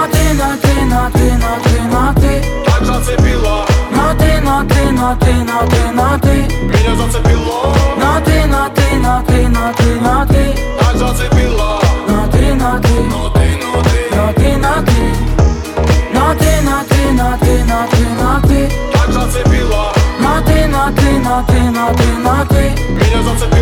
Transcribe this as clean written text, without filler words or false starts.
На ты, на ты, на ты, на ты, на ты. Так зацепила. На ты, на ты, на ты, на ты, на ты. Меня зацепило. На ты, на ты, на ты, на ты, на ты. Так зацепила. На ты, на ты, Ну ты, ну ты. на ты, на ты. На ты, на ты, на ты, на ты, на ты. Так зацепила. На ты, на ты, на ты, на ты, на ты. Меня зацепило.